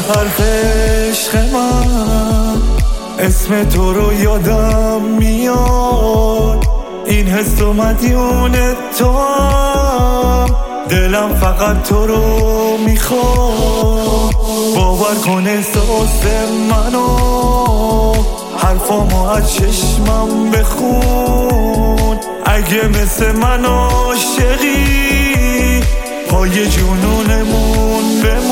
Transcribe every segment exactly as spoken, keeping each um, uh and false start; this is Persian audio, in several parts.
حرف عشق من اسم تو رو یادم میاد، این حس و مدیون تو هم، دلم فقط تو رو میخواد. باور کن احساس منو، حرفامو از چشمم بخون. اگه مثل من عاشقی پای جنونمون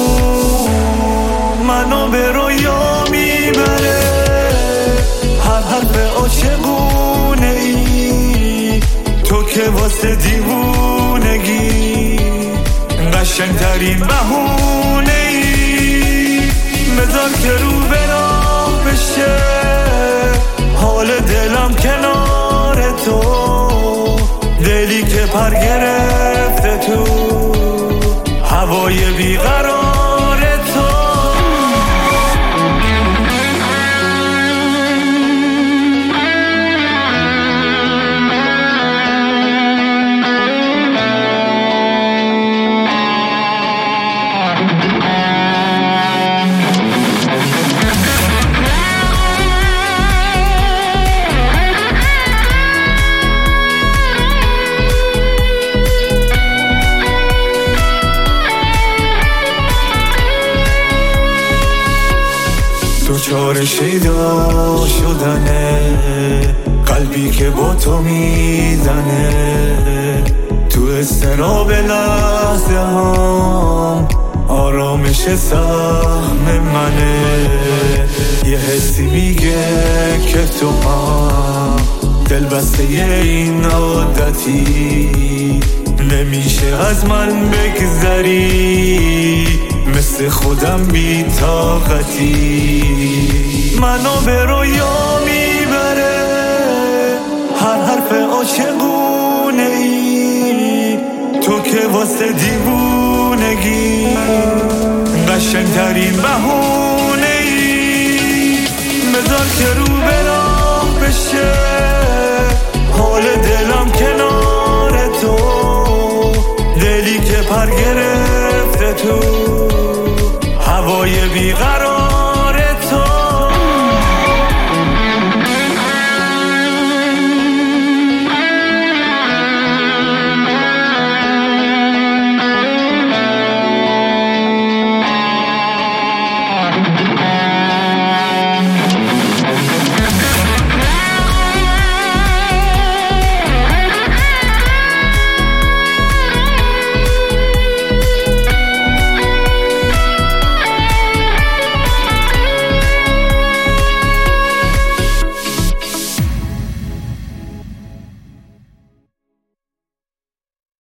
بمون. منو به رویا میبره هر حرف عاشقونه ای، تو که واسه دیوونگی قشنگترین بهونه ای. بذار که رو به راه بشه حال دلم کنار تو، دلی که پر گرفته تو هوای بیقرار تو. دوچار شیدا شدنه قلبی که با تو میزنه، تو استراب لحظه هم آرامش سهم منه. یه حسی میگه که تو هم دل بسته این عادتی، نمیشه از من بگذری مثل خودم بی طاقتی. منو به رویا میبره هر حرف عاشقونه ای، تو که واسه دیوونگی قشنگترین بهونه ای. بذار که رو به راه بشه حال دلم کنار تو، دلی که پر گرفته تو هوای بیقرار